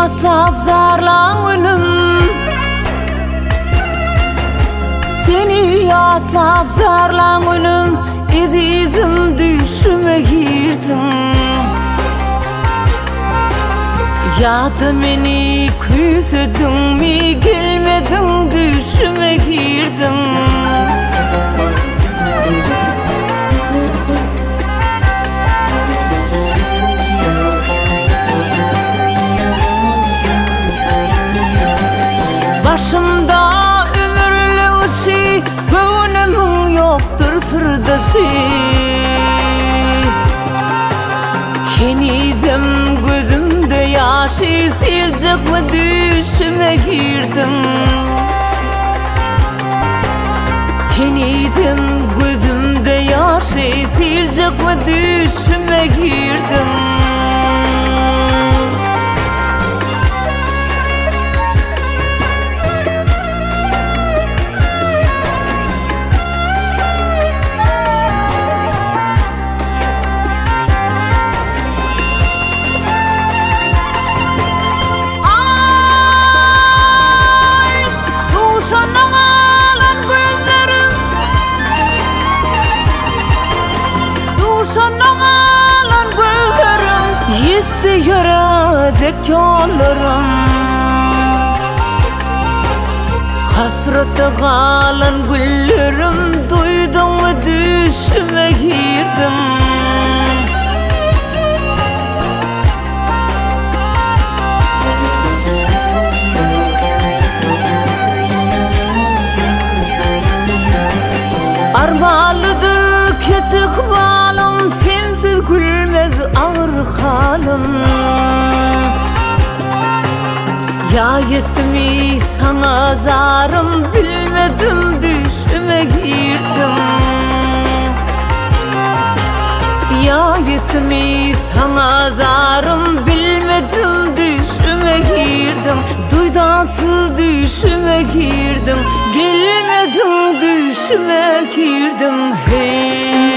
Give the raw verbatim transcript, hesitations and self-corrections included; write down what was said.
atlap zarlan gülüm, seni atlap zarlan gülüm, izizim düşüme girdim. Yadı meni küsüdün mi, gelmedin düşüme girdin. Başımda ömürlü ışı, gönlümün yoktur sırdaşı. Kenizim gözümde yaşı, silecek mi düşüme girdin. Kenizim gözümde yaşı, silecek mi düşüme girdin. Yetti görecek yollarım, hasrete kalan güllerim, duydun mu düşüme girdim. Armalıdır küçük balım, sensiz gülmez ağır halim. Ya yetmi sana zarım, bilmedim düşüme girdim. Ya yetmi sana zarım, bilmedim düşüme girdim. Duydansız düşüme girdim, gelmedim düşüme girdim. Hey